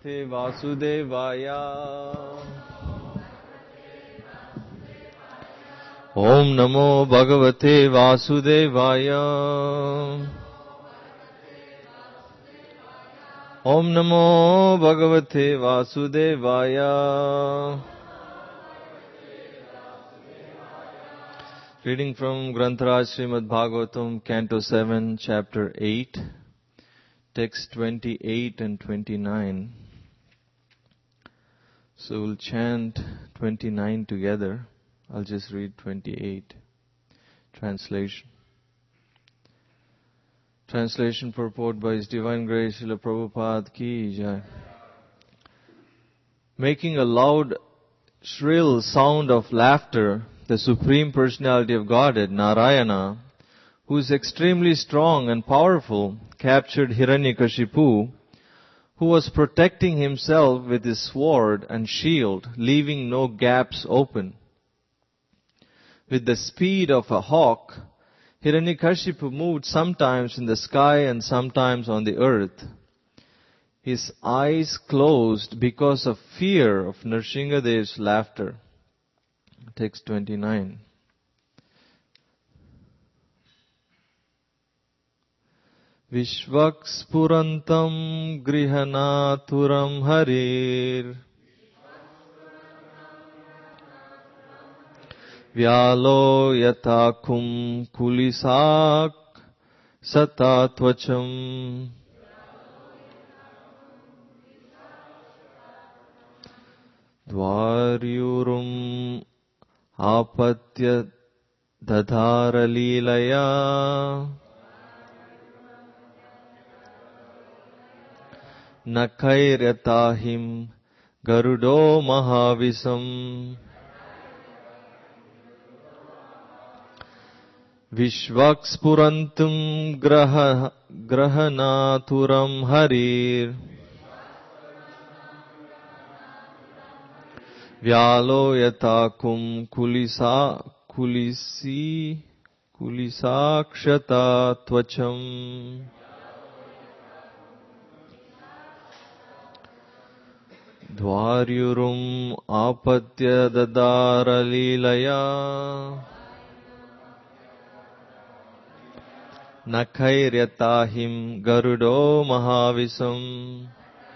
Bhagavate Vasudevaya. Om Namo Bhagavate Vasudevaya. Om Namo Bhagavate Vasudevaya. Reading from Grantaraj Srimad Bhagavatam, Canto 7, Chapter 8, Text 28 and 29. So we'll chant 29 together. I'll just read 28. Translation. Translation purport by His Divine Grace Srila Prabhupada Ki Jai. Making a loud, shrill sound of laughter, the Supreme Personality of Godhead, Narayana, who is extremely strong and powerful, captured Hiranyakashipu, who was protecting himself with his sword and shield, leaving no gaps open. With the speed of a hawk, Hiranyakashipu moved sometimes in the sky and sometimes on the earth. His eyes closed because of fear of Nrsingadev's laughter. Text 29. Vishvakspurantam grihanaturam harir Vyalo yatakum kulisak satatvacham Dvaryurum apatya dadhara leelaya Nakairyatahim garudo mahavisam Vishvakspurantum grahanaturam harir Vyalo yatakum kulisakshata tvacham Dvaryurum apatya dadara leelaya Nakairyatahim garudo mahavisam.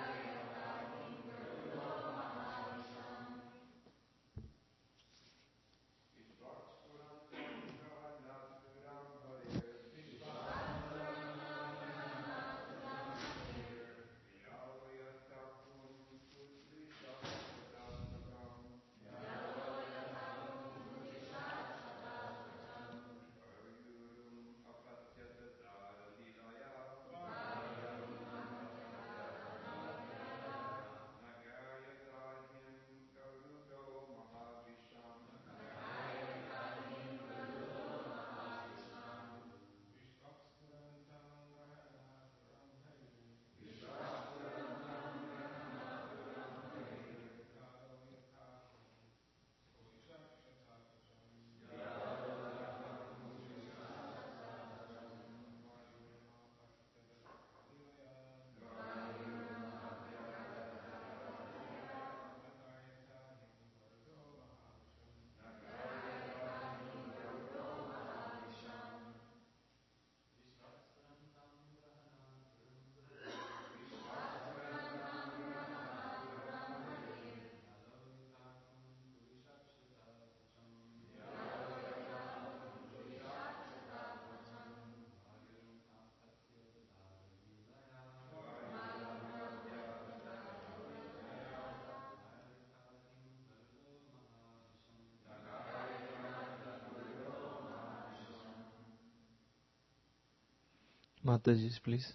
Mataji, please.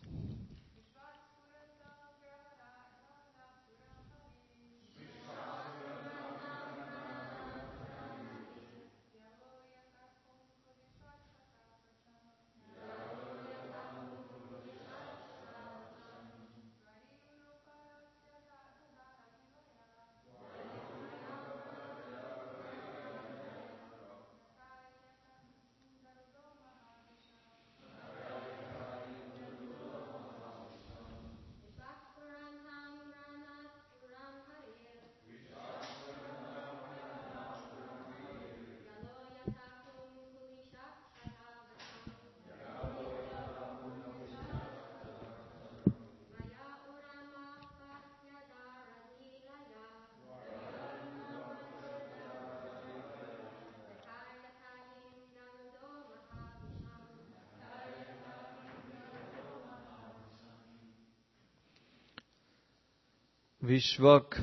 Vishwak,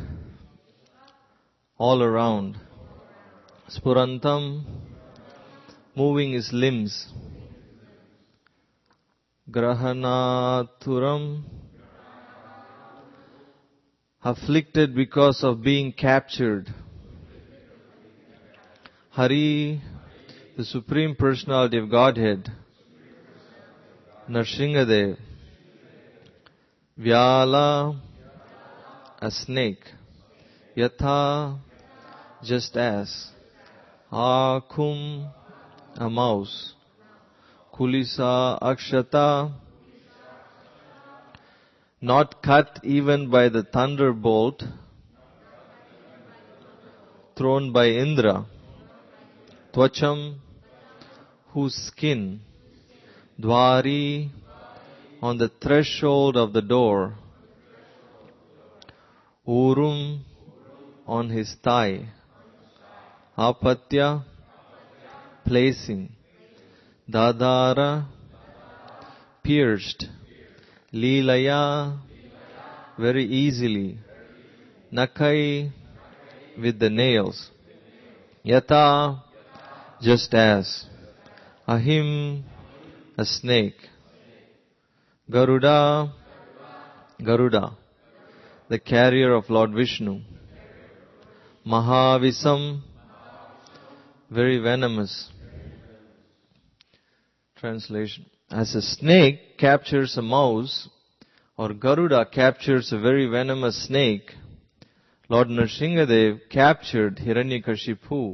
all around. Spurantam, moving his limbs. Grahanathuram, afflicted because of being captured. Hari, the Supreme Personality of Godhead. Nrsingadev. Vyala, a snake. Yatha, just as. Akhum, a mouse. Kulisa akshata, not cut even by the thunderbolt thrown by Indra. Tvacham, whose skin. Dwari, on the threshold of the door. Urum, on his thigh. Apatya, placing. Dadara, pierced. Leelaya, very easily. Nakai, with the nails. Yata, just as. Ahim, a snake. Garuda, Garuda, the carrier of Lord Vishnu. Mahavisam, very venomous. Translation. As a snake captures a mouse, or Garuda captures a very venomous snake, Lord Nrsingadev captured Hiranyakashipu,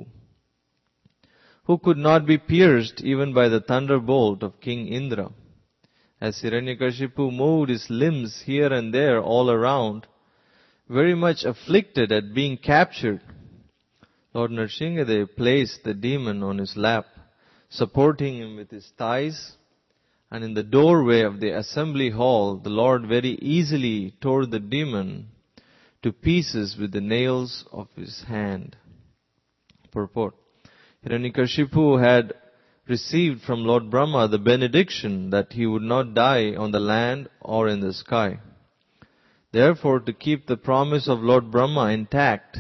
who could not be pierced even by the thunderbolt of King Indra. As Hiranyakashipu moved his limbs here and there all around, very much afflicted at being captured, Lord Nrsingadev placed the demon on his lap, supporting him with his thighs, and in the doorway of the assembly hall, the Lord very easily tore the demon to pieces with the nails of his hand. Purport. Hiranyakashipu had received from Lord Brahma the benediction that he would not die on the land or in the sky. Therefore, to keep the promise of Lord Brahma intact,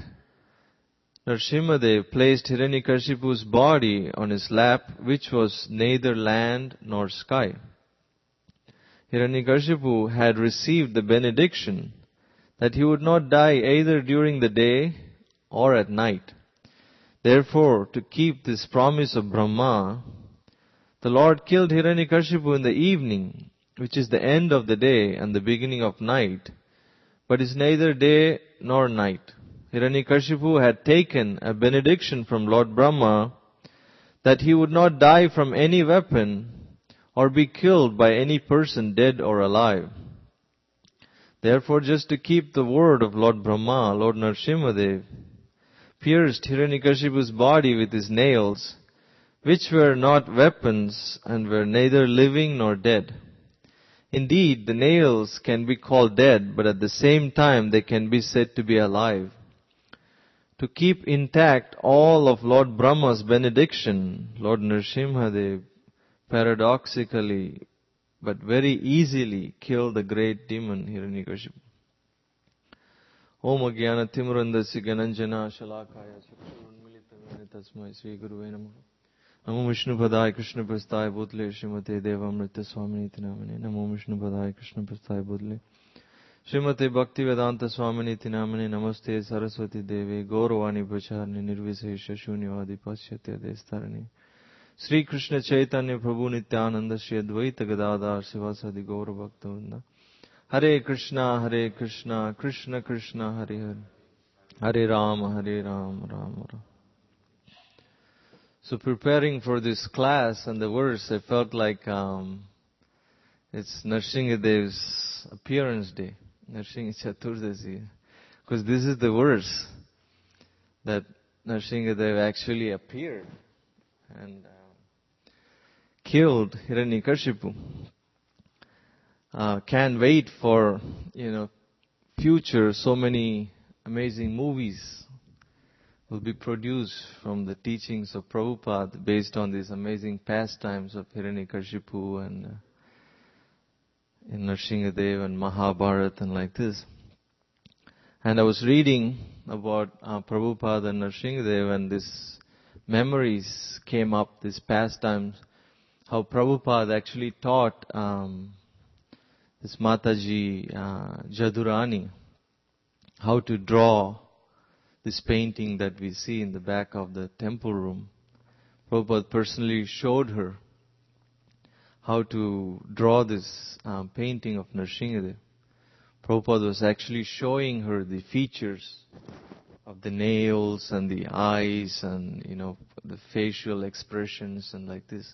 Nrsimhadev placed Hiranyakashipu's body on his lap, which was neither land nor sky. Hiranyakashipu had received the benediction that he would not die either during the day or at night. Therefore, to keep this promise of Brahma, the Lord killed Hiranyakashipu in the evening, which is the end of the day and the beginning of night, but is neither day nor night. Hiranyakashipu had taken a benediction from Lord Brahma that he would not die from any weapon or be killed by any person dead or alive. Therefore, just to keep the word of Lord Brahma, Lord Nrsimhadev pierced Hiranyakashipu's body with his nails, which were not weapons and were neither living nor dead. Indeed, the nails can be called dead, but at the same time they can be said to be alive. To keep intact all of Lord Brahma's benediction, Lord Nrsimhadev paradoxically but very easily killed the great demon Hiranyakashipu. Om Agyana Timurandasya Gananjana Shalakaya Chakshurunmilitamena Tasmai Sri Guruve Namaha. Namo Vishnu Padaya Krishna Prasthaya Bhutle Srimate Devamrita Swaminiti Namane. Namo Vishnu Padaya Krishna Prasthaya Bhutle Srimate Bhaktivedanta Swaminiti Namane. Namaste Saraswati Deve Gauravani Pracharni Nirvisesha Shunyavadi Pasyatya Destarani Sri Krishna Chaitanya Prabhu Nityananda Shri Advaita Gadadhar Sivasadi Gaura Bhakta Hare Krishna, Krishna Krishna, Hare Hare, Hare Rama, Rama Rama. So preparing for this class and the verse, I felt like it's Nrsingadev's appearance day, Nrsinga Chaturdasi, because this is the verse that Nrsingadev actually appeared and killed Hiranyakashipu. Can't wait for, future so many amazing movies will be produced from the teachings of Prabhupada based on these amazing pastimes of Hiranyakashipu and Nrsingadev and Mahabharata and like this. And I was reading about Prabhupada and Nrsimhadev, and these memories came up, these pastimes, how Prabhupada actually taught this Mataji Jadurani how to draw this painting that we see in the back of the temple room. Prabhupada personally showed her how to draw this painting of Nrsimhadev. Prabhupada was actually showing her the features of the nails and the eyes and, the facial expressions and like this.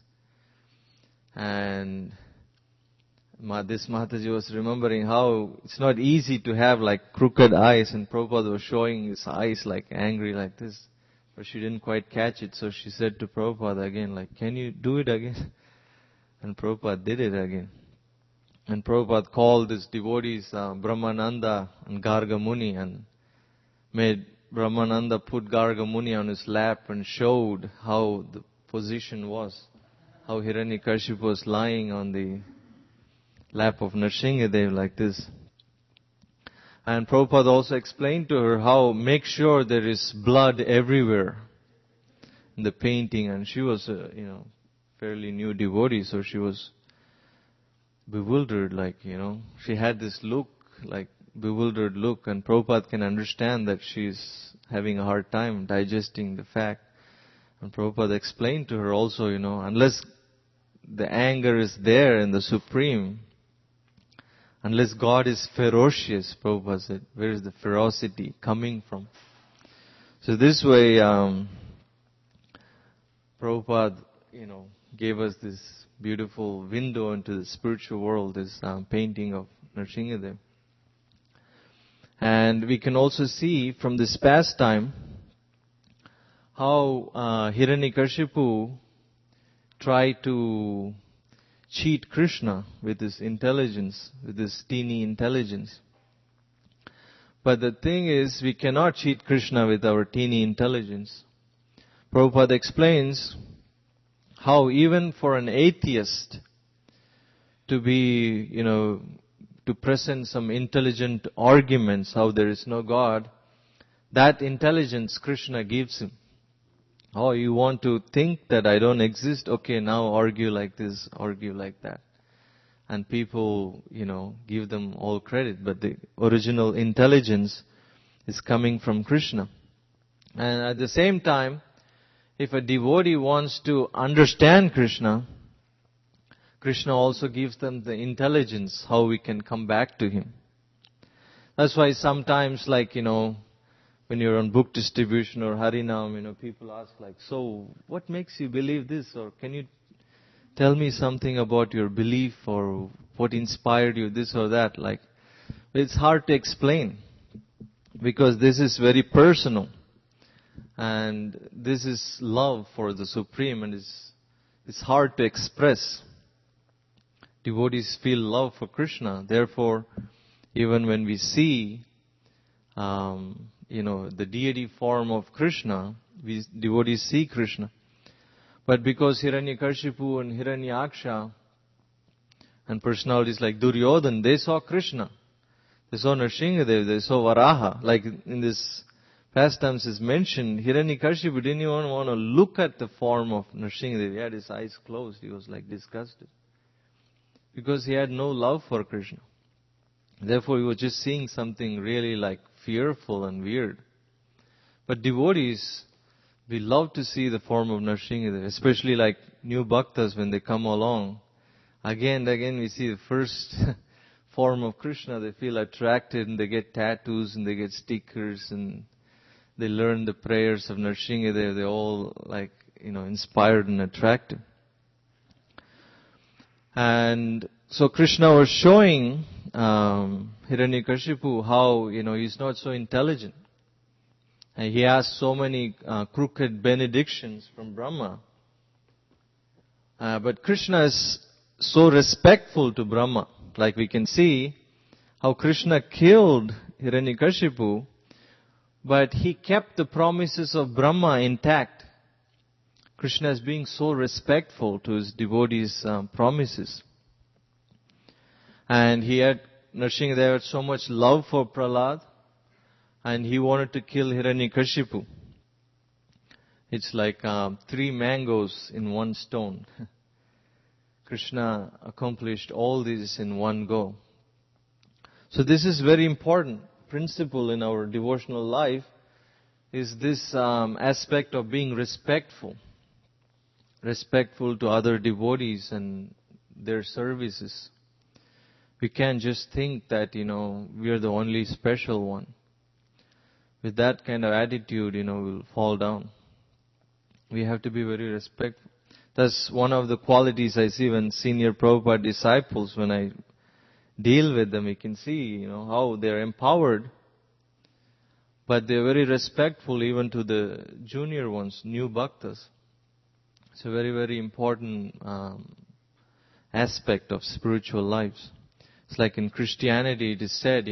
And this Mataji was remembering how it's not easy to have like crooked eyes, and Prabhupada was showing his eyes like angry like this. But she didn't quite catch it, so she said to Prabhupada again, like, can you do it again? And Prabhupada did it again. And Prabhupada called his devotees Brahmananda and Garga Muni, and made Brahmananda put Garga Muni on his lap and showed how the position was, how Hiranyakashipu was lying on the lap of Nrsimhadev like this. And Prabhupada also explained to her how make sure there is blood everywhere in the painting. And she was fairly new devotee, so she was bewildered, she had this look, like bewildered look, and Prabhupada can understand that she's having a hard time digesting the fact. And Prabhupada explained to her also, unless the anger is there in the Supreme, unless God is ferocious, Prabhupada said, where is the ferocity coming from? So this way, Prabhupada, gave us this beautiful window into the spiritual world, this painting of Nrsimhadev. And we can also see from this pastime how Hiranyakashipu tried to cheat Krishna with his intelligence, with his teeny intelligence. But the thing is, we cannot cheat Krishna with our teeny intelligence. Prabhupada explains how even for an atheist to be, to present some intelligent arguments how there is no God, that intelligence Krishna gives him. Oh, you want to think that I don't exist? Okay, now argue like this, argue like that. And people, give them all credit, but the original intelligence is coming from Krishna. And at the same time, if a devotee wants to understand Krishna, Krishna also gives them the intelligence how we can come back to Him. That's why sometimes when you're on book distribution or Harinam, people ask so what makes you believe this? Or can you tell me something about your belief, or what inspired you this or that? It's hard to explain because this is very personal. And this is love for the Supreme, and it's hard to express. Devotees feel love for Krishna. Therefore, even when we see, the deity form of Krishna, devotees see Krishna. But because Hiranyakashipu and Hiranyaksha and personalities like Duryodhana, they saw Krishna. They saw Nrsimhadev, they saw Varaha. Like in this pastimes is mentioned, Hiranyakashipu didn't even want to look at the form of Nrsimhadev. He had his eyes closed. He was disgusted. Because he had no love for Krishna. Therefore, he was just seeing something really fearful and weird. But devotees, we love to see the form of Nrsimhadev, especially new bhaktas when they come along. Again and again we see the first form of Krishna. They feel attracted and they get tattoos and they get stickers and they learn the prayers of Nrsimhadev. They're all inspired and attracted. And so Krishna was showing Hiranyakashipu how, he's not so intelligent. And he has so many crooked benedictions from Brahma. But Krishna is so respectful to Brahma. Like we can see how Krishna killed Hiranyakashipu, but he kept the promises of Brahma intact. Krishna is being so respectful to his devotees' promises. And Nrsimhadev had so much love for Prahlad. and he wanted to kill Hiranyakashipu. It's like 3 mangoes in one stone. Krishna accomplished all this in one go. So this is very important principle in our devotional life, is this aspect of being respectful to other devotees and their services. We can't just think that, we are the only special one. With that kind of attitude, we'll fall down. We have to be very respectful. That's one of the qualities I see when senior Prabhupada disciples, when I deal with them, you can see, how they're empowered. But they're very respectful even to the junior ones, new bhaktas. It's a very, very important aspect of spiritual lives. It's like in Christianity it is said,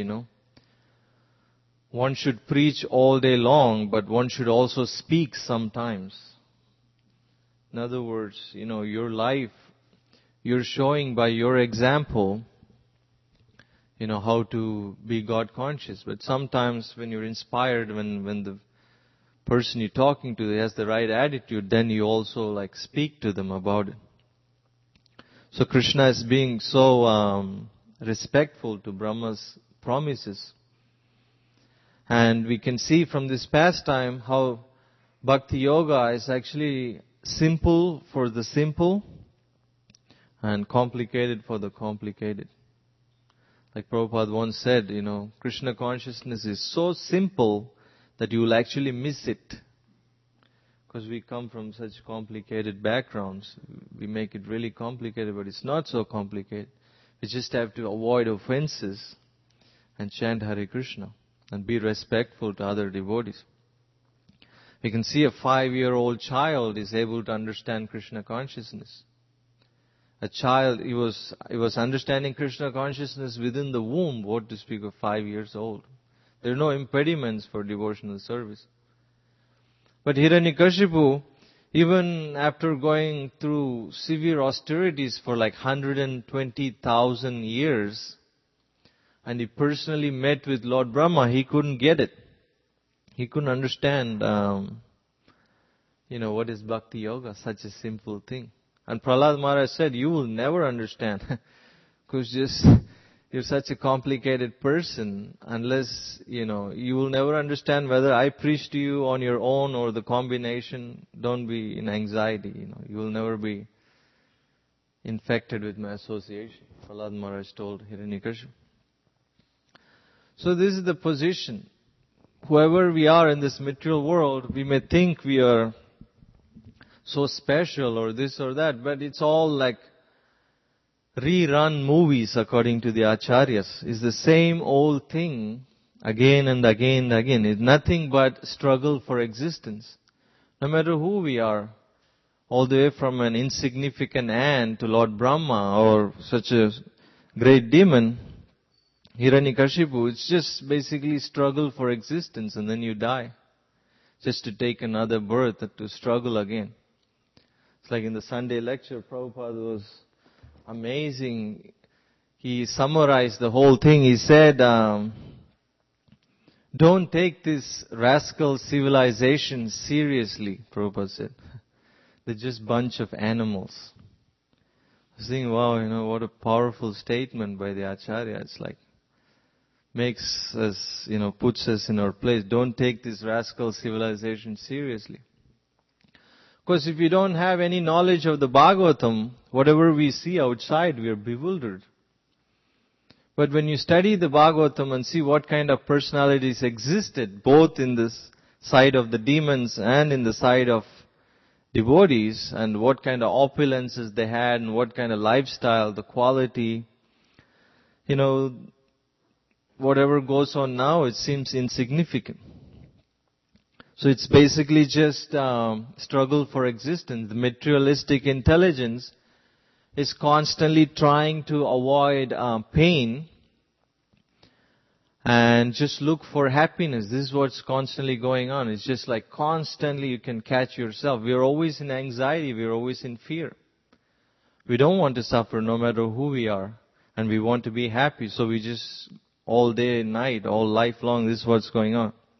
one should preach all day long, but one should also speak sometimes. In other words, your life, you're showing by your example, how to be God conscious. But sometimes when you're inspired, when the person you're talking to has the right attitude, then you also speak to them about it. So Krishna is being so respectful to Brahma's promises. And we can see from this pastime how Bhakti Yoga is actually simple for the simple and complicated for the complicated. Like Prabhupada once said, Krishna consciousness is so simple that you will actually miss it. Because we come from such complicated backgrounds. We make it really complicated, but it's not so complicated. We just have to avoid offenses and chant Hare Krishna and be respectful to other devotees. We can see a 5-year-old child is able to understand Krishna consciousness. A child, he was understanding Krishna consciousness within the womb, what to speak of 5 years old. There are no impediments for devotional service. But Hiranyakashipu, even after going through severe austerities for 120,000 years, and he personally met with Lord Brahma, he couldn't get it. He couldn't understand, what is Bhakti Yoga, such a simple thing. And Prahlad Maharaj said, you will never understand. Because you're such a complicated person, unless, you will never understand whether I preach to you on your own or the combination. Don't be in anxiety, You will never be infected with my association. Prahlad Maharaj told Hiranyakashipu. So this is the position. Whoever we are in this material world, we may think we are so special or this or that, but it's all like rerun movies according to the acharyas. It's the same old thing again and again and again. It's nothing but struggle for existence. No matter who we are, all the way from an insignificant ant to Lord Brahma or such a great demon, Hiranyakashipu, it's just basically struggle for existence and then you die. Just to take another birth, to struggle again. It's like in the Sunday lecture, Prabhupada was amazing. He summarized the whole thing. He said, don't take this rascal civilization seriously, Prabhupada said. They're just bunch of animals. I was thinking, wow, what a powerful statement by the Acharya. It's like, makes us, puts us in our place. Don't take this rascal civilization seriously. Because if you don't have any knowledge of the Bhagavatam, whatever we see outside, we are bewildered. But when you study the Bhagavatam and see what kind of personalities existed, both in the side of the demons and in the side of devotees, and what kind of opulences they had, and what kind of lifestyle, the quality, whatever goes on now, it seems insignificant. So it's basically just struggle for existence. The materialistic intelligence is constantly trying to avoid pain and just look for happiness. This is what's constantly going on. It's just like constantly you can catch yourself. We are always in anxiety. We are always in fear. We don't want to suffer no matter who we are. And we want to be happy. So we just all day and night, all life long, this is what's going on.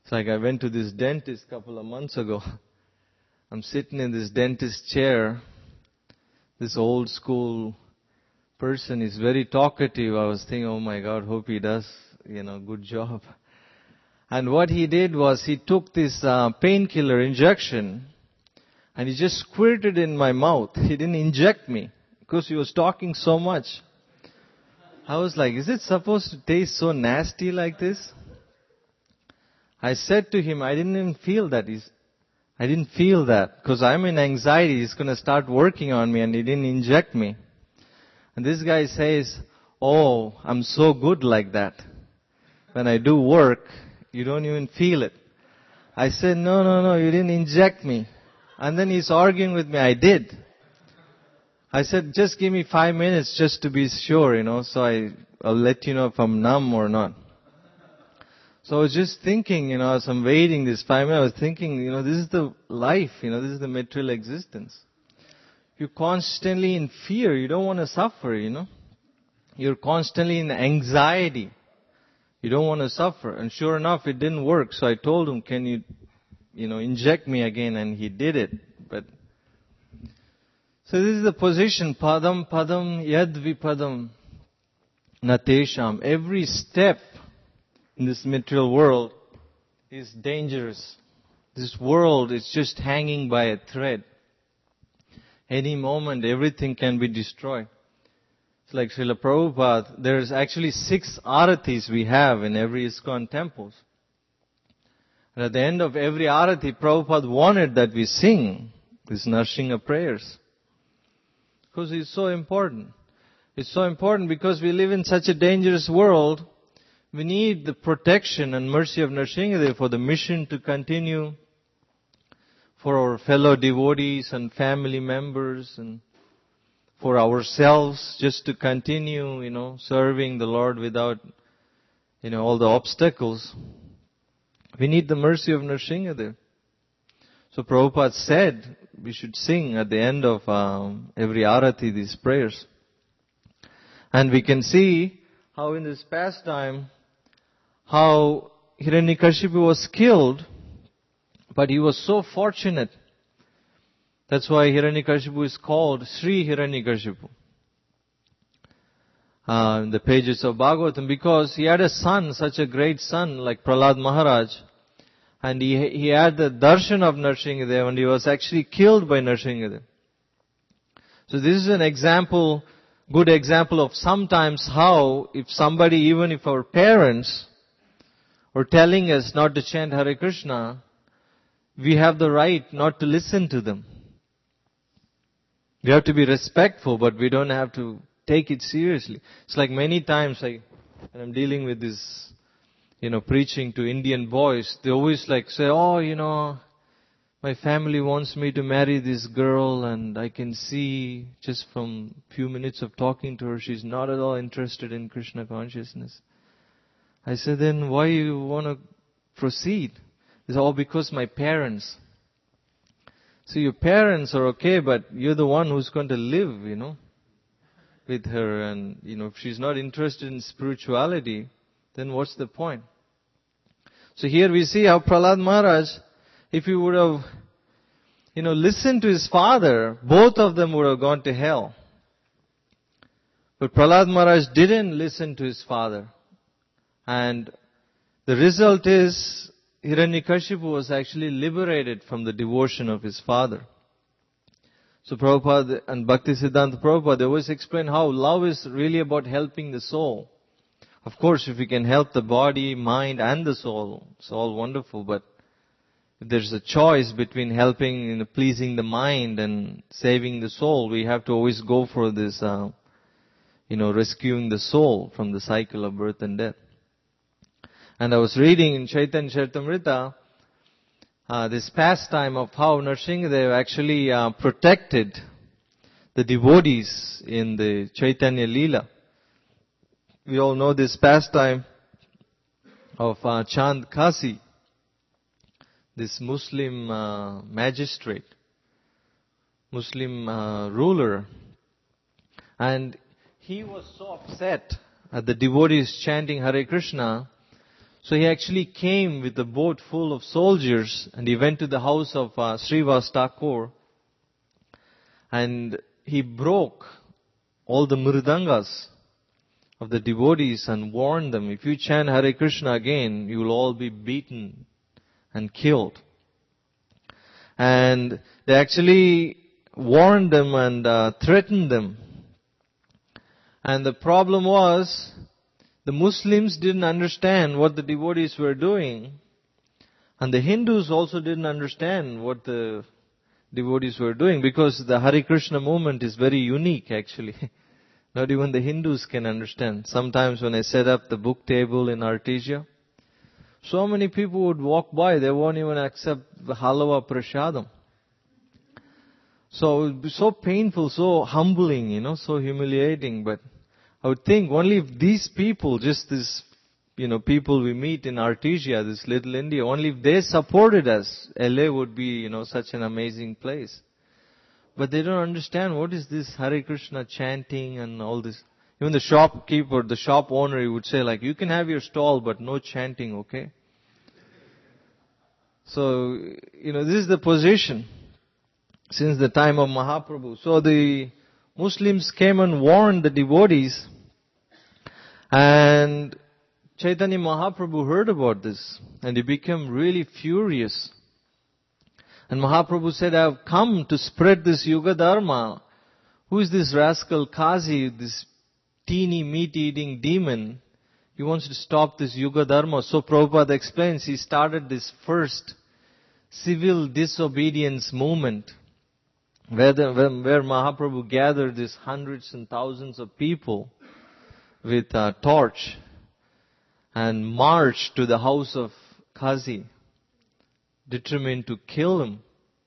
It's like I went to this dentist a couple of months ago. I'm sitting in this dentist chair. This old school person is very talkative. I was thinking, oh my God, hope he does, good job. And what he did was he took this painkiller injection and he just squirted in my mouth. He didn't inject me because he was talking so much. I was like, is it supposed to taste so nasty like this? I said to him, I didn't even feel that. I didn't feel that because I'm in anxiety. He's going to start working on me and he didn't inject me. And this guy says, oh, I'm so good like that. When I do work, you don't even feel it. I said, no, you didn't inject me. And then he's arguing with me, I did. I said, just give me 5 minutes just to be sure, so I'll let you know if I'm numb or not. So I was just thinking, as I'm waiting this 5 minutes, I was thinking, this is the life, this is the material existence. You're constantly in fear. You don't want to suffer, You're constantly in anxiety. You don't want to suffer. And sure enough, it didn't work. So I told him, can you, inject me again? And he did it. So this is the position. Padam, yad vipadam, natesham. Every step in this material world is dangerous. This world is just hanging by a thread. Any moment, everything can be destroyed. It's like Srila Prabhupada, there's actually 6 aratis we have in every ISKCON temples. And at the end of every arati, Prabhupada wanted that we sing these Narsingha prayers. Because it's so important. It's so important because we live in such a dangerous world. We need the protection and mercy of Narsinghadev for the mission to continue, for our fellow devotees and family members, and for ourselves just to continue, serving the Lord without, all the obstacles. We need the mercy of Narsinghadev. So Prabhupada said we should sing at the end of every arati these prayers. And we can see how in this pastime, how Hiranyakashipu was killed, but he was so fortunate. That's why Hiranyakashipu is called Sri Hiranyakashipu. In the pages of Bhagavatam, because he had a son, such a great son like Prahlad Maharaj, and he had the darshan of Narsinghadev, and he was actually killed by Narsinghadev. So this is an example, good example of sometimes how if somebody, even if our parents are telling us not to chant Hare Krishna, we have the right not to listen to them. We have to be respectful, but we don't have to take it seriously. It's like many times when I'm dealing with this, preaching to Indian boys, they always say, oh, my family wants me to marry this girl and I can see just from few minutes of talking to her, she's not at all interested in Krishna consciousness. I said, then why you want to proceed? It's all because my parents. So your parents are okay, but you're the one who's going to live, with her. And, if she's not interested in spirituality, then what's the point? So here we see how Prahlad Maharaj, if he would have, listened to his father, both of them would have gone to hell. But Prahlad Maharaj didn't listen to his father. And the result is, Hiranyakashipu was actually liberated from the devotion of his father. So Prabhupada and Bhaktisiddhanta Prabhupada, they always explain how love is really about helping the soul. Of course, if we can help the body, mind and the soul, it's all wonderful. But if there's a choice between helping, pleasing the mind and saving the soul, we have to always go for this, rescuing the soul from the cycle of birth and death. And I was reading in Chaitanya Charitamrita this pastime of how Narsinghadev actually protected the devotees in the Chaitanya Leela. We all know this pastime of Chand Kasi, this Muslim magistrate, Muslim ruler. And he was so upset at the devotees chanting Hare Krishna. So he actually came with a boat full of soldiers, and he went to the house of Srivas Thakur, and he broke all the mridangas of the devotees and warned them, if you chant Hare Krishna again, you will all be beaten and killed. And they actually warned them and threatened them. And the problem was, the Muslims didn't understand what the devotees were doing, and the Hindus also didn't understand what the devotees were doing, because the Hare Krishna movement is very unique actually. Not even the Hindus can understand. Sometimes when I set up the book table in Artesia, so many people would walk by, they won't even accept the halwa prasadam. So it would be so painful, so humbling, so humiliating. But I would think only if these people, just this, people we meet in Artesia, this little India, only if they supported us, LA would be, such an amazing place. But they don't understand what is this Hare Krishna chanting and all this. Even the shopkeeper, the shop owner, he would say like, you can have your stall, but no chanting, okay? So, this is the position since the time of Mahaprabhu. So the Muslims came and warned the devotees, and Chaitanya Mahaprabhu heard about this, and he became really furious. And Mahaprabhu said, I have come to spread this Yuga Dharma. Who is this rascal Kazi, this teeny meat-eating demon? He wants to stop this Yuga Dharma. So Prabhupada explains, he started this first civil disobedience movement, where Mahaprabhu gathered these hundreds and thousands of people with a torch and marched to the house of Kazi, determined to kill him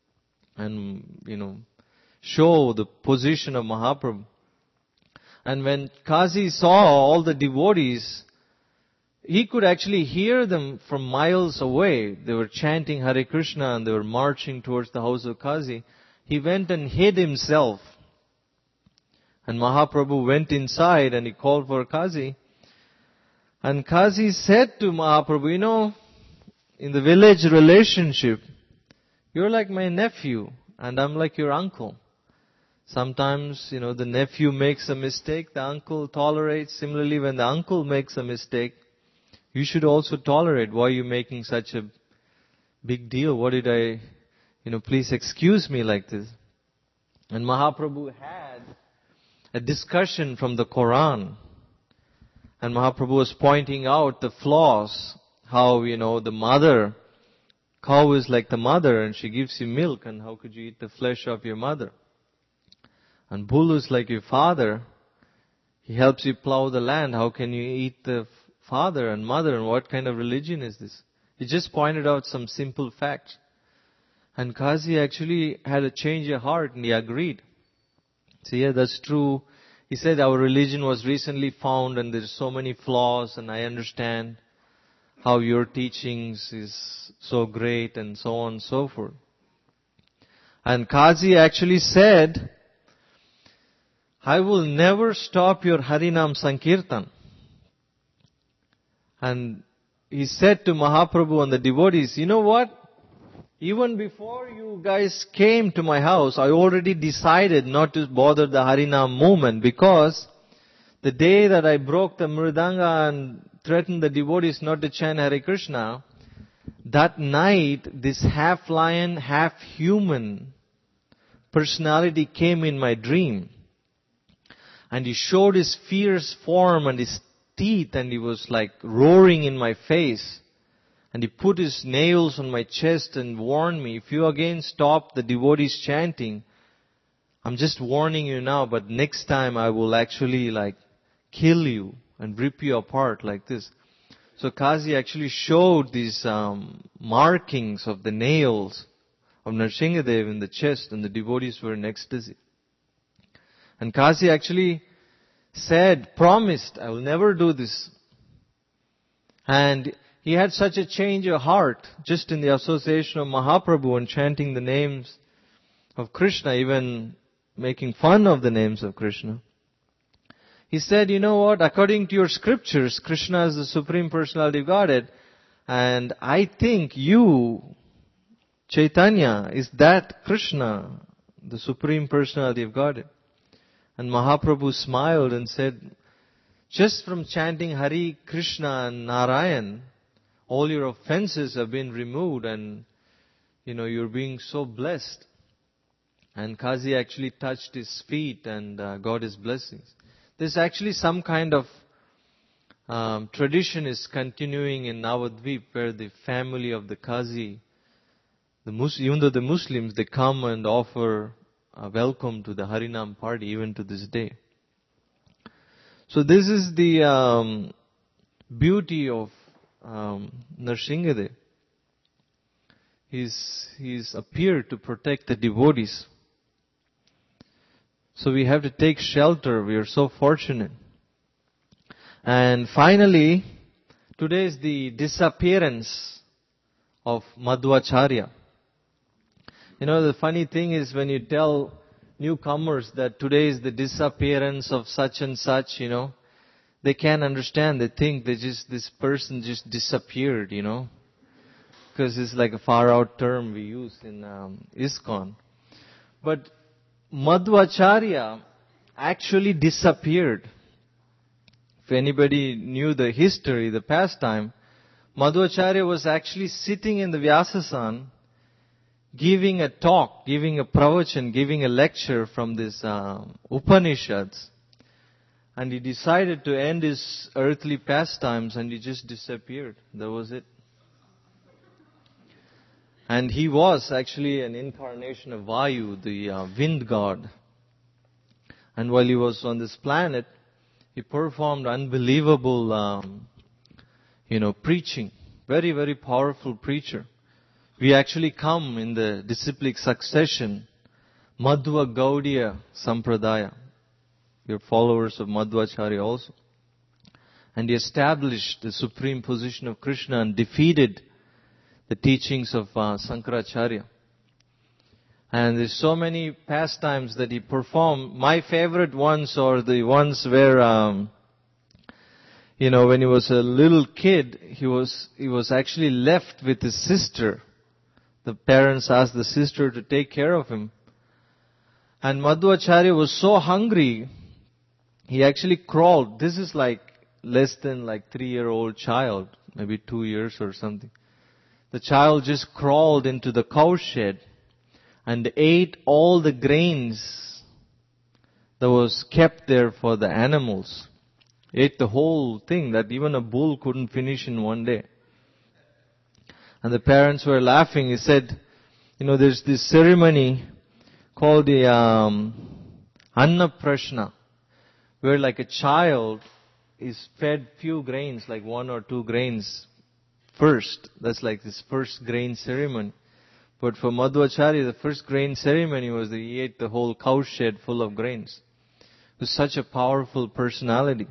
and, show the position of Mahaprabhu. And when Kazi saw all the devotees, he could actually hear them from miles away. They were chanting Hare Krishna and they were marching towards the house of Kazi. He went and hid himself. And Mahaprabhu went inside and he called for Kazi. And Kazi said to Mahaprabhu, in the village relationship, you're like my nephew and I'm like your uncle. Sometimes, the nephew makes a mistake, the uncle tolerates. Similarly, when the uncle makes a mistake, you should also tolerate. Why are you making such a big deal? What did I, please excuse me like this. And Mahaprabhu had a discussion from the Quran. And Mahaprabhu was pointing out the flaws. How, the mother, cow is like the mother and she gives you milk, and how could you eat the flesh of your mother? And bull is like your father. He helps you plow the land. How can you eat the father and mother? And what kind of religion is this? He just pointed out some simple facts. And Kazi actually had a change of heart and he agreed. So yeah, that's true. He said our religion was recently found and there's so many flaws, and I understand how your teachings is so great and so on and so forth. And Kazi actually said, I will never stop your Harinam Sankirtan. And he said to Mahaprabhu and the devotees, you know what? Even before you guys came to my house, I already decided not to bother the Harinam movement, because the day that I broke the Mridanga and threatened the devotees not to chant Hare Krishna, that night this half lion, half human personality came in my dream. And he showed his fierce form and his teeth, and he was like roaring in my face. And he put his nails on my chest and warned me, if you again stop the devotees chanting, I'm just warning you now, but next time I will actually kill you and rip you apart like this. So Kazi actually showed these markings of the nails of Nrsimhadev in the chest, and the devotees were in ecstasy. And Kazi actually promised, I will never do this. And he had such a change of heart just in the association of Mahaprabhu and chanting the names of Krishna, even making fun of the names of Krishna. He said, you know what, according to your scriptures, Krishna is the Supreme Personality of Godhead, And I think you, Chaitanya, is that Krishna, the Supreme Personality of Godhead. And Mahaprabhu smiled and said, just from chanting Hare Krishna and Narayan, all your offenses have been removed and, you're being so blessed. And Kazi actually touched his feet and got his blessings. There's actually some kind of tradition is continuing in Navadvip where the family of the Kazi, even though the Muslims, they come and offer a welcome to the Harinam party even to this day. So this is the beauty of Nrsingadev. He's appeared to protect the devotees. So we have to take shelter. We are so fortunate. And finally, today is the disappearance of Madhvacharya. The funny thing is when you tell newcomers that today is the disappearance of such and such, they can't understand. They think this person just disappeared, because it's like a far out term we use in ISKCON. But Madhvacharya actually disappeared. If anybody knew the history, the pastime, Madhvacharya was actually sitting in the Vyasasan, giving a talk, giving a pravachan, giving a lecture from this Upanishads. And he decided to end his earthly pastimes and he just disappeared. That was it. And he was actually an incarnation of Vayu, the wind god. And while he was on this planet, he performed unbelievable, preaching. Very, very powerful preacher. We actually come in the disciplic succession, Madhva Gaudiya Sampradaya. We are followers of Madhvacharya also. And he established the supreme position of Krishna and defeated the teachings of Sankaracharya. And there's so many pastimes that he performed. My favorite ones are the ones where, when he was a little kid, he was actually left with his sister. The parents asked the sister to take care of him. And Madhvacharya was so hungry, he actually crawled. This is like less than 3-year-old child, maybe 2 years or something. The child just crawled into the cow shed and ate all the grains that was kept there for the animals. Ate the whole thing that even a bull couldn't finish in one day. And the parents were laughing. He said, there's this ceremony called the Annaprashna, where like a child is fed few grains, like 1 or 2 grains first. That's like this first grain ceremony. But for Madhvacharya, the first grain ceremony was that he ate the whole cow shed full of grains. He was such a powerful personality.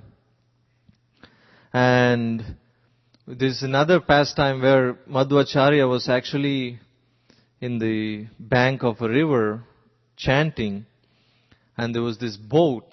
And there's another pastime where Madhvacharya was actually in the bank of a river chanting, and there was this boat.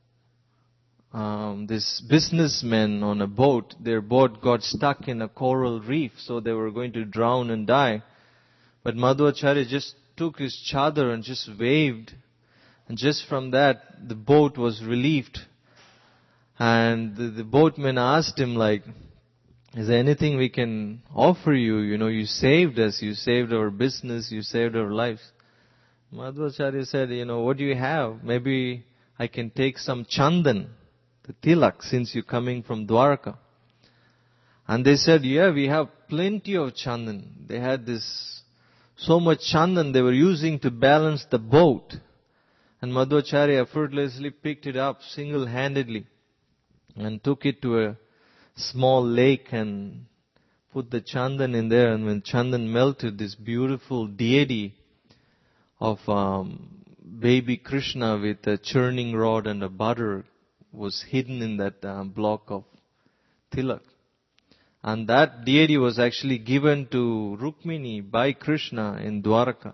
This businessmen on a boat, their boat got stuck in a coral reef, so they were going to drown and die. But Madhvacharya just took his chadar and just waved, and just from that, the boat was relieved. And the boatman asked him, is there anything we can offer you? You saved us, you saved our business, you saved our lives. Madhvacharya said, what do you have? Maybe I can take some chandan, the tilak, since you're coming from Dwarka. And they said, yeah, we have plenty of chandan. They had so much chandan they were using to balance the boat. And Madhvacharya effortlessly picked it up single-handedly and took it to a small lake and put the chandan in there. And when chandan melted, this beautiful deity of baby Krishna with a churning rod and a butter was hidden in that block of tilak. And that deity was actually given to Rukmini by Krishna in Dwarka.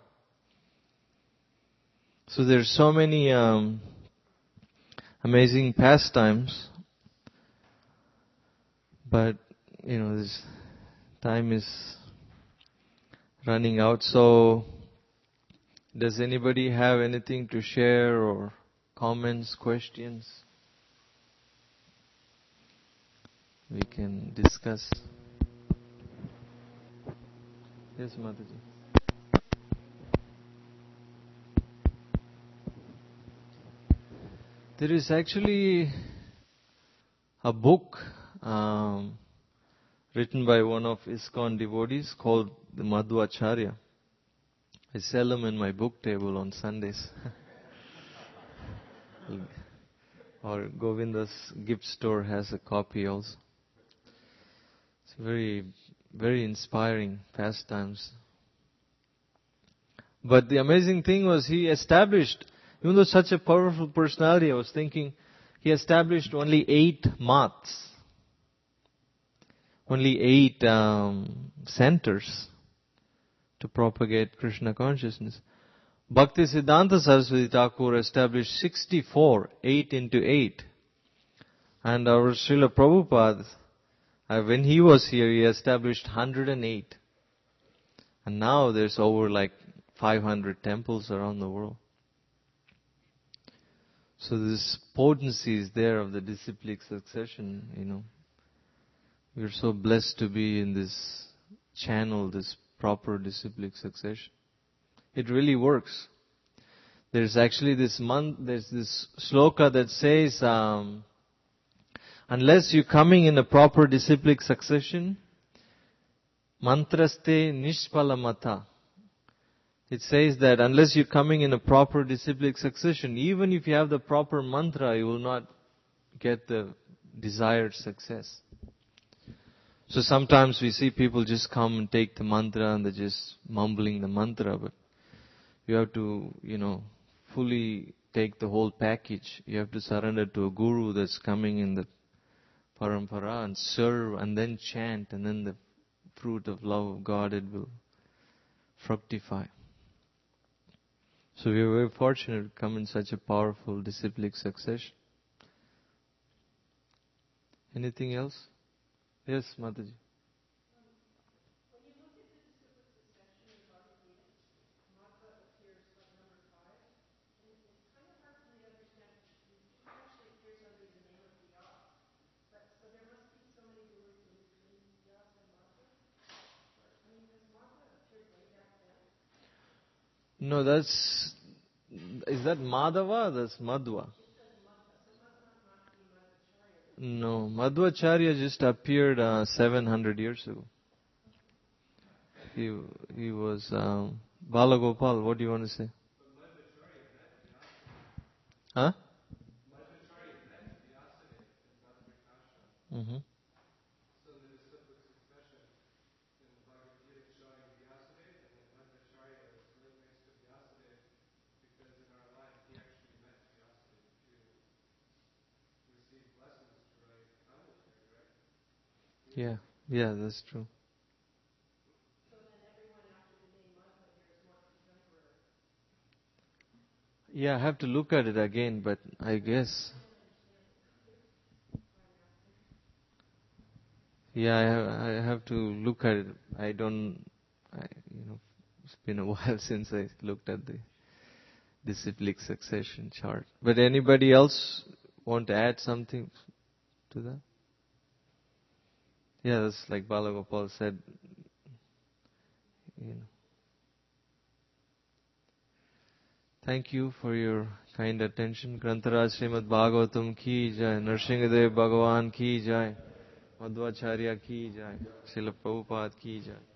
So there's so many amazing pastimes. But, there's time is running out. So, does anybody have anything to share or comments, questions? We can discuss. Yes, Mataji. There is actually a book written by one of ISKCON devotees called the Madhvacharya. I sell them in my book table on Sundays. Or Govinda's gift store has a copy also. It's very, very inspiring pastimes. But the amazing thing was he established, even though such a powerful personality, I was thinking, he established only 8 maths. Only 8 centers to propagate Krishna consciousness. Bhakti Siddhanta Saraswati Thakur established 64, 8 into 8. And our Srila Prabhupada, when he was here, he established 108. And now there's over like 500 temples around the world. So this potency is there of the disciplic succession, We're so blessed to be in this channel, this proper disciplic succession. It really works. There's actually there's this sloka that says, unless you're coming in a proper disciplic succession, mantraste nishpalamata. It says that unless you're coming in a proper disciplic succession, even if you have the proper mantra, you will not get the desired success. So sometimes we see people just come and take the mantra and they're just mumbling the mantra, but you have to, fully take the whole package. You have to surrender to a guru that's coming in the parampara and serve and then chant, and then the fruit of love of God, it will fructify. So we are very fortunate to come in such a powerful disciplic succession. Anything else? Yes, Mataji. No, is that Madhava? That's Madhva. No, Madhvacharya just appeared 700 years ago. He was Balagopal. What do you want to say? Huh? Mm-hmm. Yeah, that's true. Yeah, I have to look at it again, but I guess. Yeah, I have to look at it. It's been a while since I looked at the disciplic succession chart. But anybody else want to add something to that? Yeah, that's like Balagopal said. Thank you for your kind attention. Grantaraj Srimad Bhagavatam ki jai, Nrsingadev Bhagavan ki jai, Madhvacharya ki jai, Srila Prabhupada ki jai.